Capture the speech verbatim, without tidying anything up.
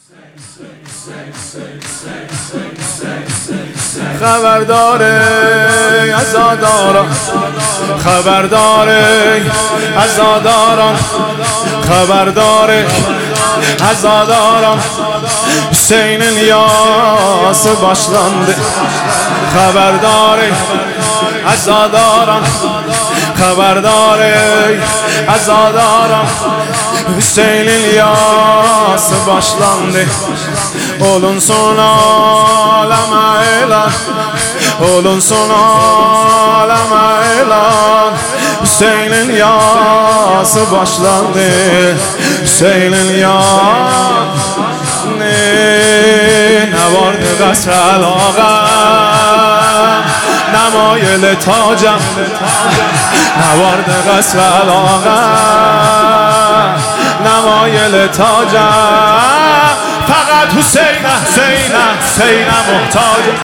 خبرداره عزاداران، خبرداره عزاداران، خبرداره عزاداران، Hüseyin İlyası başlandı. Haberdare azadaran, haberdare azadaran, Hüseyin İlyası başlandı. Olunsun aleme elan, olunsun aleme elan, Hüseyin İlyası başlandı. Hüseyin İlyası نوارد قصر علاقم، نمایل تاجم نوارد قصر علاقم، نمایل تاجم، فقط حسین حسین حسین محتاجم.